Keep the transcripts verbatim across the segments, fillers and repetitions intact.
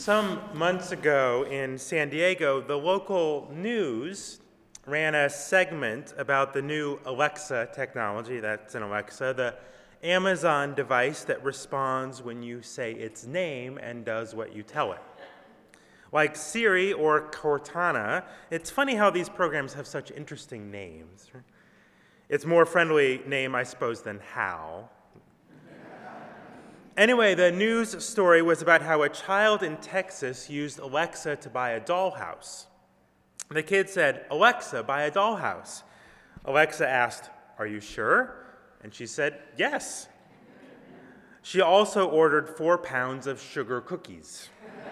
Some months ago in San Diego, the local news ran a segment about the new Alexa technology. That's an Alexa, the Amazon device that responds when you say its name and does what you tell it. Like Siri or Cortana, it's funny how these programs have such interesting names. It's more friendly name, I suppose, than Hal. Anyway, the news story was about how a child in Texas used Alexa to buy a dollhouse. The kid said, "Alexa, buy a dollhouse." Alexa asked, "Are you sure?" And she said, "Yes." She also ordered four pounds of sugar cookies.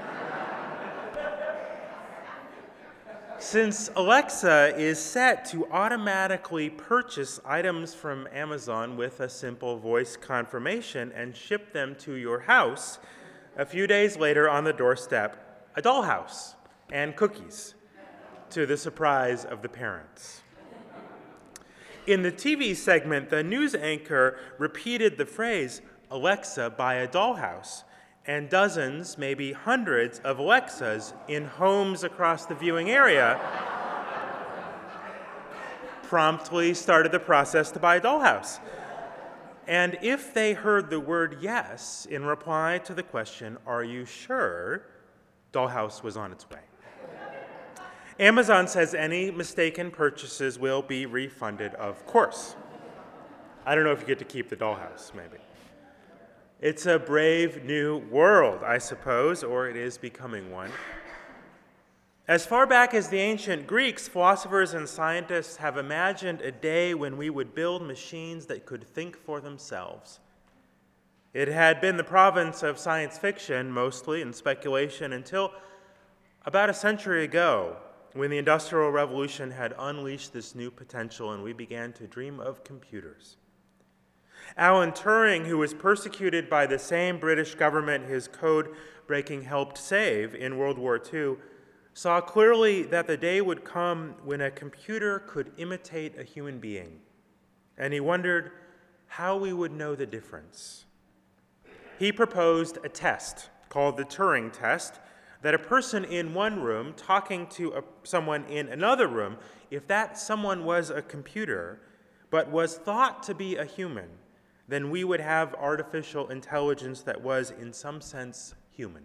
Since Alexa is set to automatically purchase items from Amazon with a simple voice confirmation and ship them to your house, a few days later on the doorstep, a dollhouse and cookies, to the surprise of the parents. In the T V segment, the news anchor repeated the phrase, "Alexa, buy a dollhouse," and dozens, maybe hundreds of Alexas in homes across the viewing area promptly started the process to buy a dollhouse. And if they heard the word yes in reply to the question, "Are you sure?" dollhouse was on its way. Amazon says any mistaken purchases will be refunded, of course. I don't know if you get to keep the dollhouse, maybe. It's a brave new world, I suppose, or it is becoming one. As far back as the ancient Greeks, philosophers and scientists have imagined a day when we would build machines that could think for themselves. It had been the province of science fiction, mostly, and speculation, until about a century ago, when the Industrial Revolution had unleashed this new potential and we began to dream of computers. Alan Turing, who was persecuted by the same British government his code-breaking helped save in World War Two, saw clearly that the day would come when a computer could imitate a human being, and he wondered how we would know the difference. He proposed a test called the Turing test, that a person in one room talking to a, someone in another room, if that someone was a computer but was thought to be a human, then we would have artificial intelligence that was, in some sense, human.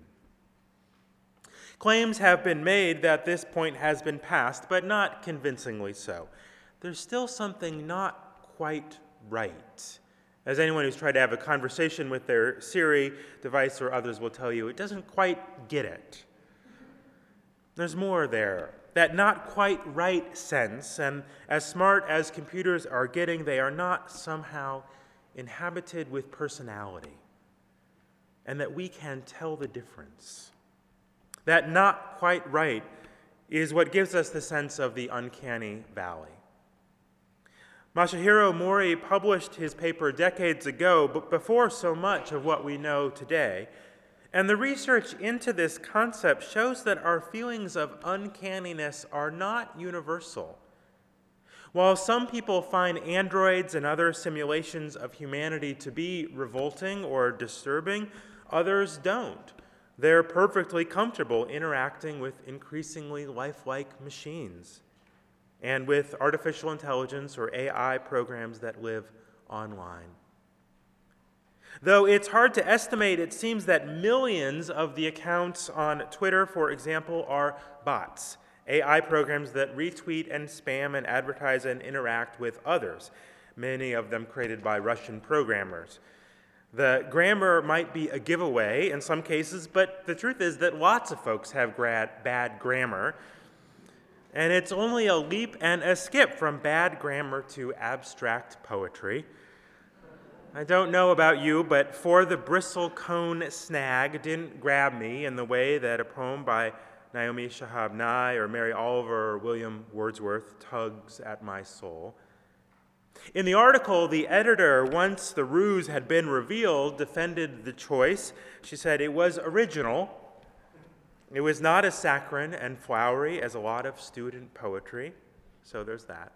Claims have been made that this point has been passed, but not convincingly so. There's still something not quite right. As anyone who's tried to have a conversation with their Siri device or others will tell you, it doesn't quite get it. There's more there. That not quite right sense, and as smart as computers are getting, they are not somehow inhabited with personality, and that we can tell the difference. That not quite right is what gives us the sense of the uncanny valley. Masahiro Mori published his paper decades ago, but before so much of what we know today, and the research into this concept shows that our feelings of uncanniness are not universal. While some people find androids and other simulations of humanity to be revolting or disturbing, others don't. They're perfectly comfortable interacting with increasingly lifelike machines and with artificial intelligence or A I programs that live online. Though it's hard to estimate, it seems that millions of the accounts on Twitter, for example, are bots. A I programs that retweet and spam and advertise and interact with others, many of them created by Russian programmers. The grammar might be a giveaway in some cases, but the truth is that lots of folks have grad, bad grammar, and it's only a leap and a skip from bad grammar to abstract poetry. I don't know about you, but For the Bristlecone Snag didn't grab me in the way that a poem by Naomi Shihab Nye or Mary Oliver or William Wordsworth tugs at my soul. In the article, the editor, once the ruse had been revealed, defended the choice. She said it was original. It was not as saccharine and flowery as a lot of student poetry, so there's that.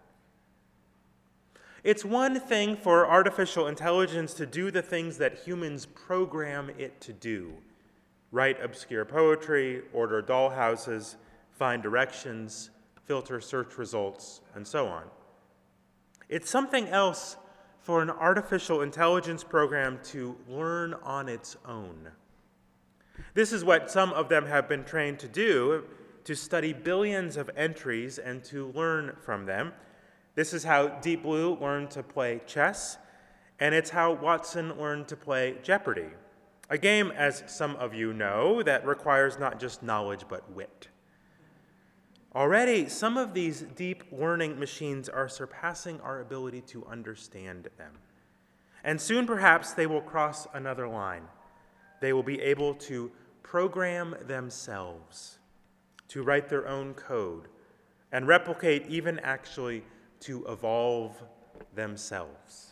It's one thing for artificial intelligence to do the things that humans program it to do. write obscure poetry, order dollhouses, find directions, filter search results, and so on. It's something else for an artificial intelligence program to learn on its own. This is what some of them have been trained to do, to study billions of entries and to learn from them. This is how Deep Blue learned to play chess, and it's how Watson learned to play Jeopardy, a game, as some of you know, that requires not just knowledge but wit. Already, some of these deep learning machines are surpassing our ability to understand them. And soon, perhaps, they will cross another line. They will be able to program themselves, to write their own code, and replicate, even actually to evolve themselves.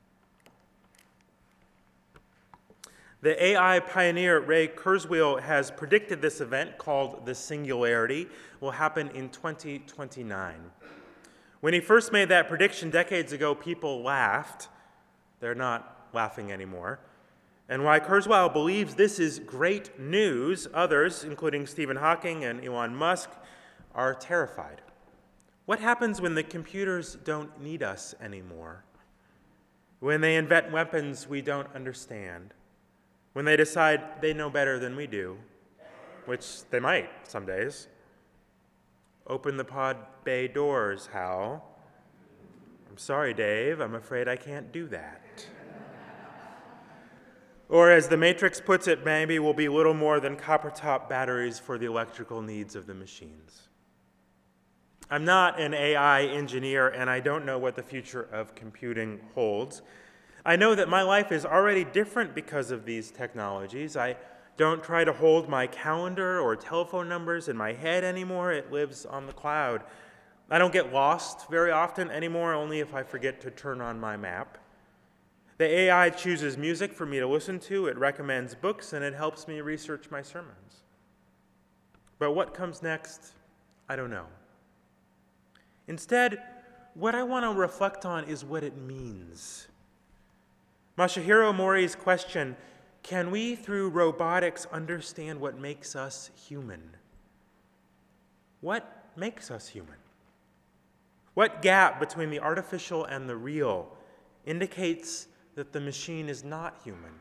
The A I pioneer Ray Kurzweil has predicted this event, called the Singularity, will happen in twenty twenty-nine. When he first made that prediction decades ago, people laughed. They're not laughing anymore. And while Kurzweil believes this is great news, others, including Stephen Hawking and Elon Musk, are terrified. What happens when the computers don't need us anymore? When they invent weapons we don't understand? When they decide they know better than we do, which they might some days? Open the pod bay doors, Hal. I'm sorry, Dave. I'm afraid I can't do that. Or as the Matrix puts it, maybe we'll be little more than copper-top batteries for the electrical needs of the machines. I'm not an A I engineer, and I don't know what the future of computing holds. I know that my life is already different because of these technologies. I don't try to hold my calendar or telephone numbers in my head anymore. It lives on the cloud. I don't get lost very often anymore, only if I forget to turn on my map. The A I chooses music for me to listen to, it recommends books, and it helps me research my sermons. But what comes next, I don't know. Instead, what I want to reflect on is what it means. Masahiro Mori's question, can we through robotics understand what makes us human? What makes us human? What gap between the artificial and the real indicates that the machine is not human?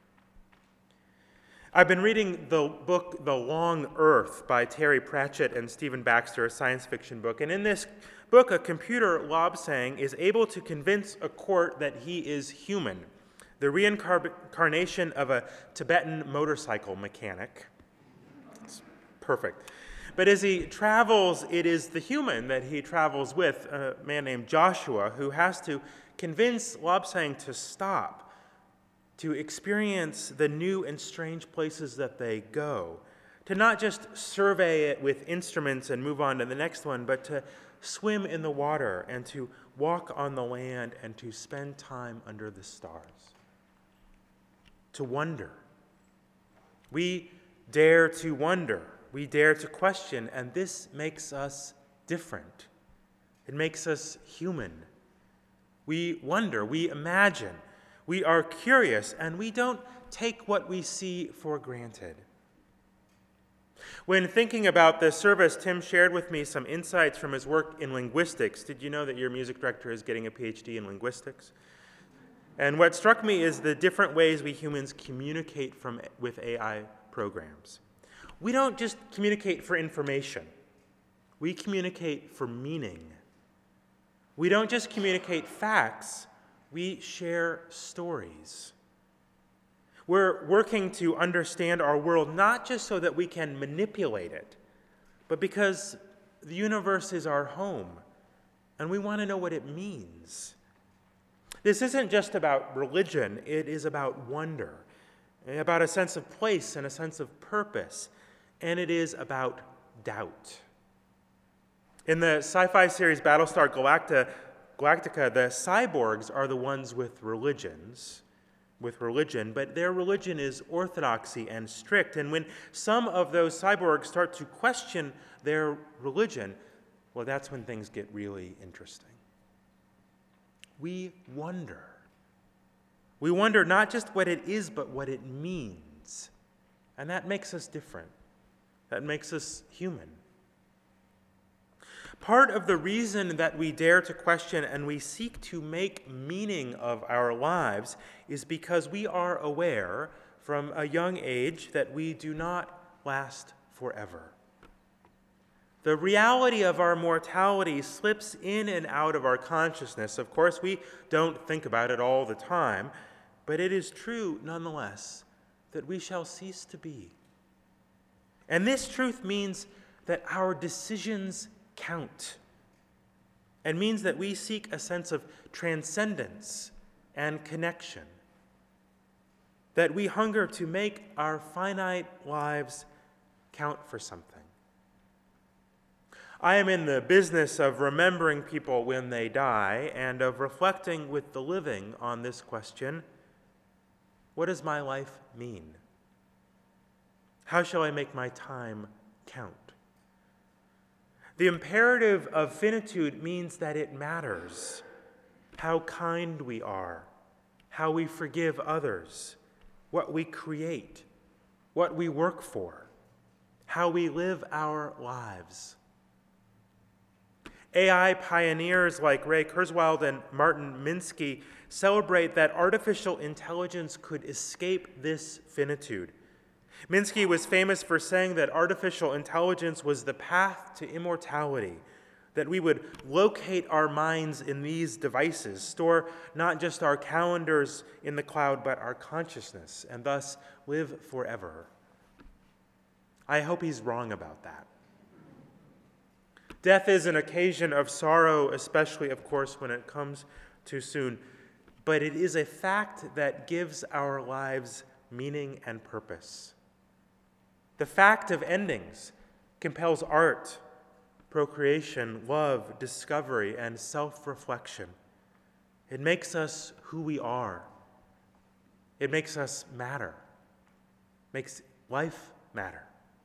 I've been reading the book The Long Earth by Terry Pratchett and Stephen Baxter, a science fiction book. And in this book, a computer, Lobsang, is able to convince a court that he is human, the reincarnation of a Tibetan motorcycle mechanic. It's perfect. But as he travels, it is the human that he travels with, a man named Joshua, who has to convince Lobsang to stop, to experience the new and strange places that they go, to not just survey it with instruments and move on to the next one, but to swim in the water and to walk on the land and to spend time under the stars. To wonder. We dare to wonder. We dare to question, and this makes us different. It makes us human. We wonder, we imagine, we are curious, and we don't take what we see for granted. When thinking about this service, Tim shared with me some insights from his work in linguistics. Did you know that your music director is getting a P H D in linguistics? And what struck me is the different ways we humans communicate from, with A I programs. We don't just communicate for information. We communicate for meaning. We don't just communicate facts. We share stories. We're working to understand our world not just so that we can manipulate it, but because the universe is our home, and we want to know what it means. This isn't just about religion, it is about wonder, about a sense of place and a sense of purpose, and it is about doubt. In the sci-fi series Battlestar Galactica, Galactica, the cyborgs are the ones with religions, with religion, but their religion is orthodoxy and strict, and when some of those cyborgs start to question their religion, well, that's when things get really interesting. We wonder. We wonder not just what it is, but what it means. And that makes us different. That makes us human. Part of the reason that we dare to question and we seek to make meaning of our lives is because we are aware from a young age that we do not last forever. The reality of our mortality slips in and out of our consciousness. Of course, we don't think about it all the time, but it is true nonetheless that we shall cease to be. And this truth means that our decisions count, and means that we seek a sense of transcendence and connection, that we hunger to make our finite lives count for something. I am in the business of remembering people when they die and of reflecting with the living on this question: what does my life mean? How shall I make my time count? The imperative of finitude means that it matters how kind we are, how we forgive others, what we create, what we work for, how we live our lives. A I pioneers like Ray Kurzweil and Martin Minsky celebrate that artificial intelligence could escape this finitude. Minsky was famous for saying that artificial intelligence was the path to immortality, that we would locate our minds in these devices, store not just our calendars in the cloud, but our consciousness, and thus live forever. I hope he's wrong about that. Death is an occasion of sorrow, especially, of course, when it comes too soon, but it is a fact that gives our lives meaning and purpose. The fact of endings compels art, procreation, love, discovery, and self-reflection. It makes us who we are. It makes us matter. Makes life matter.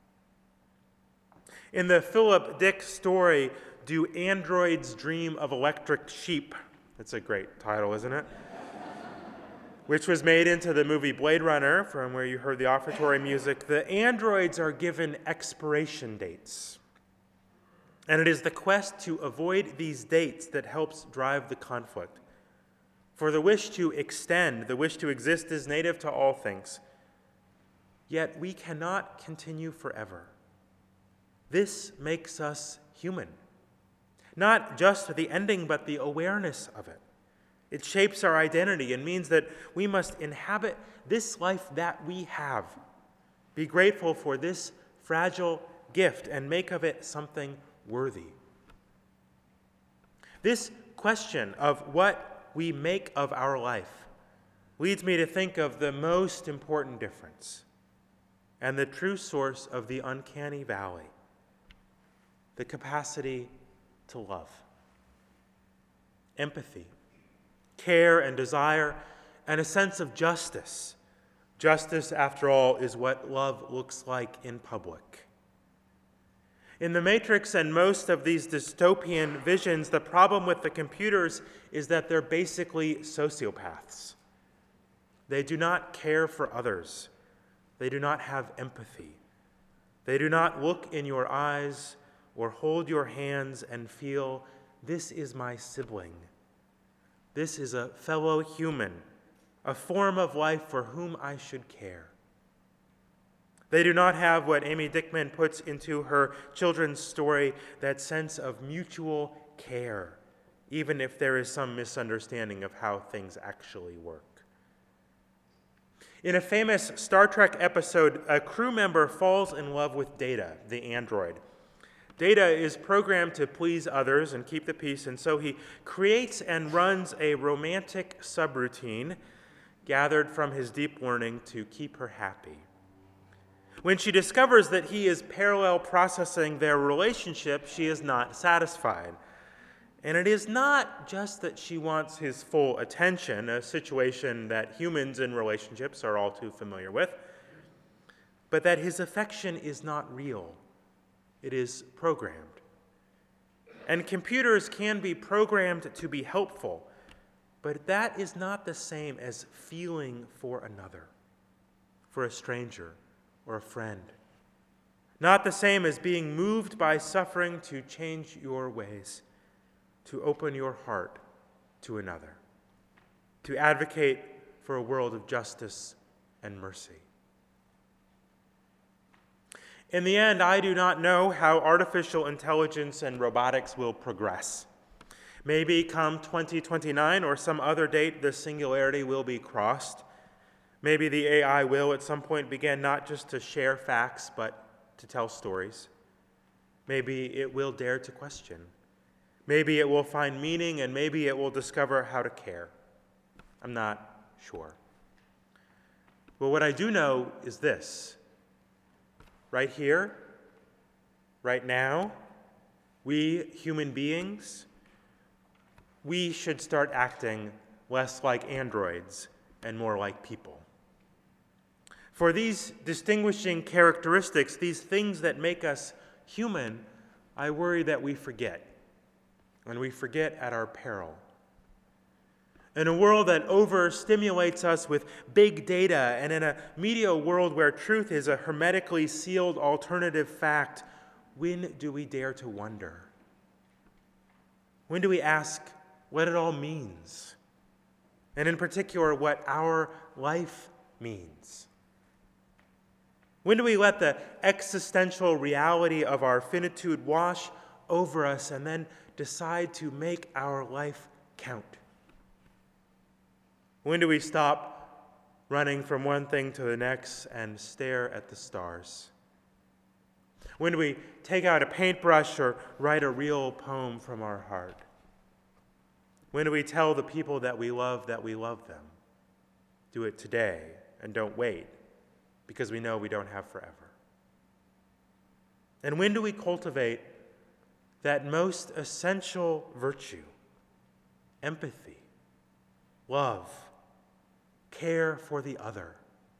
In the Philip Dick story, Do Androids Dream of Electric Sheep? That's a great title, isn't it? Which was made into the movie Blade Runner, from where you heard the offertory music. The androids are given expiration dates. And it is the quest to avoid these dates that helps drive the conflict. For the wish to extend, the wish to exist, is native to all things. Yet we cannot continue forever. This makes us human. Not just the ending, but the awareness of it. It shapes our identity and means that we must inhabit this life that we have, be grateful for this fragile gift, and make of it something worthy. This question of what we make of our life leads me to think of the most important difference and the true source of the uncanny valley: the capacity to love, empathy, care and desire, and a sense of justice. Justice, after all, is what love looks like in public. In The Matrix and most of these dystopian visions, the problem with the computers is that they're basically sociopaths. They do not care for others. They do not have empathy. They do not look in your eyes or hold your hands and feel, this is my sibling. This is a fellow human, a form of life for whom I should care. They do not have what Amy Dickman puts into her children's story, that sense of mutual care, even if there is some misunderstanding of how things actually work. In a famous Star Trek episode, a crew member falls in love with Data, the android. Data is programmed to please others and keep the peace, and so he creates and runs a romantic subroutine gathered from his deep learning to keep her happy. When she discovers that he is parallel processing their relationship, she is not satisfied. And it is not just that she wants his full attention, a situation that humans in relationships are all too familiar with, but that his affection is not real. It is programmed. And computers can be programmed to be helpful, but that is not the same as feeling for another, for a stranger, or a friend. Not the same as being moved by suffering to change your ways, to open your heart to another, to advocate for a world of justice and mercy. In the end, I do not know how artificial intelligence and robotics will progress. Maybe come twenty twenty-nine or some other date, the singularity will be crossed. Maybe the A I will at some point begin not just to share facts, but to tell stories. Maybe it will dare to question. Maybe it will find meaning, and maybe it will discover how to care. I'm not sure. But what I do know is this. Right here, right now, we human beings, we should start acting less like androids and more like people. For these distinguishing characteristics, these things that make us human, I worry that we forget, and we forget at our peril. In a world that overstimulates us with big data, and in a media world where truth is a hermetically sealed alternative fact, when do we dare to wonder? When do we ask what it all means? And in particular, what our life means? When do we let the existential reality of our finitude wash over us and then decide to make our life count? When do we stop running from one thing to the next and stare at the stars? When do we take out a paintbrush or write a real poem from our heart? When do we tell the people that we love that we love them? Do it today and don't wait, because we know we don't have forever. And when do we cultivate that most essential virtue, empathy, love, care for the other?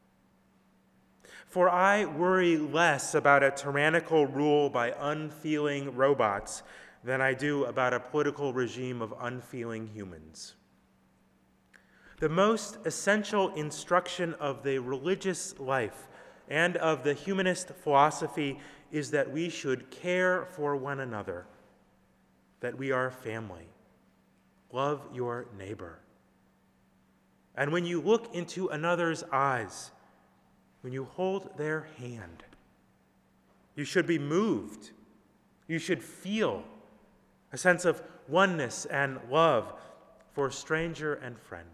For I worry less about a tyrannical rule by unfeeling robots than I do about a political regime of unfeeling humans. The most essential instruction of the religious life and of the humanist philosophy is that we should care for one another, that we are family. Love your neighbor. And when you look into another's eyes, when you hold their hand, you should be moved. You should feel a sense of oneness and love for stranger and friend.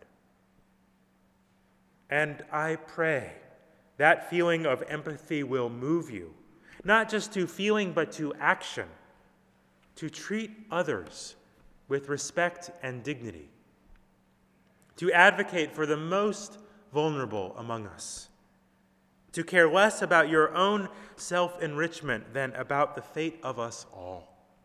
And I pray that feeling of empathy will move you, not just to feeling, but to action, to treat others with respect and dignity, to advocate for the most vulnerable among us, to care less about your own self-enrichment than about the fate of us all.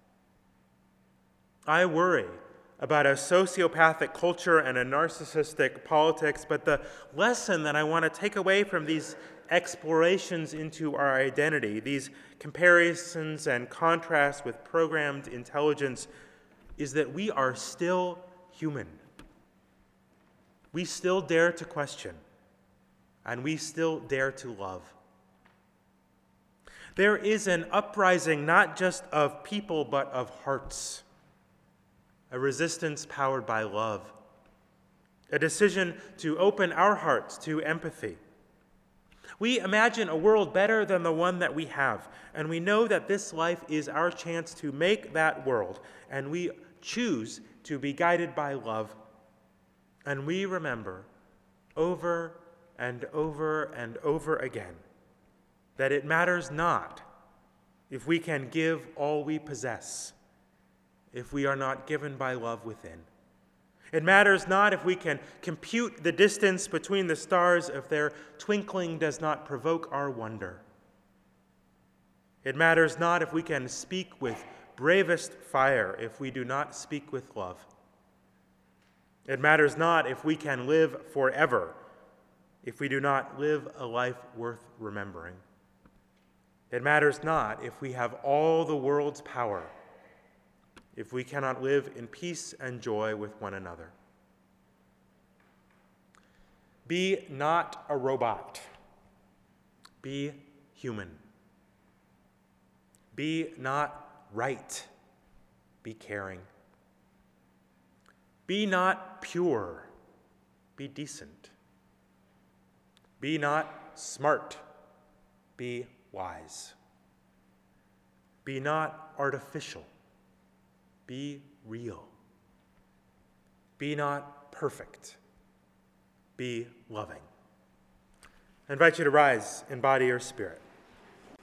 I worry about a sociopathic culture and a narcissistic politics, but the lesson that I want to take away from these explorations into our identity, these comparisons and contrasts with programmed intelligence, is that we are still human. We still dare to question, and we still dare to love. There is an uprising not just of people, but of hearts, a resistance powered by love, a decision to open our hearts to empathy. We imagine a world better than the one that we have, and we know that this life is our chance to make that world, and we choose to be guided by love. And we remember over and over and over again that it matters not if we can give all we possess, if we are not given by love within. It matters not if we can compute the distance between the stars if their twinkling does not provoke our wonder. It matters not if we can speak with bravest fire if we do not speak with love. It matters not if we can live forever if we do not live a life worth remembering. It matters not if we have all the world's power if we cannot live in peace and joy with one another. Be not a robot. Be human. Be not right, be caring. Be not pure, be decent. Be not smart, be wise. Be not artificial, be real. Be not perfect, be loving. I invite you to rise in body or spirit.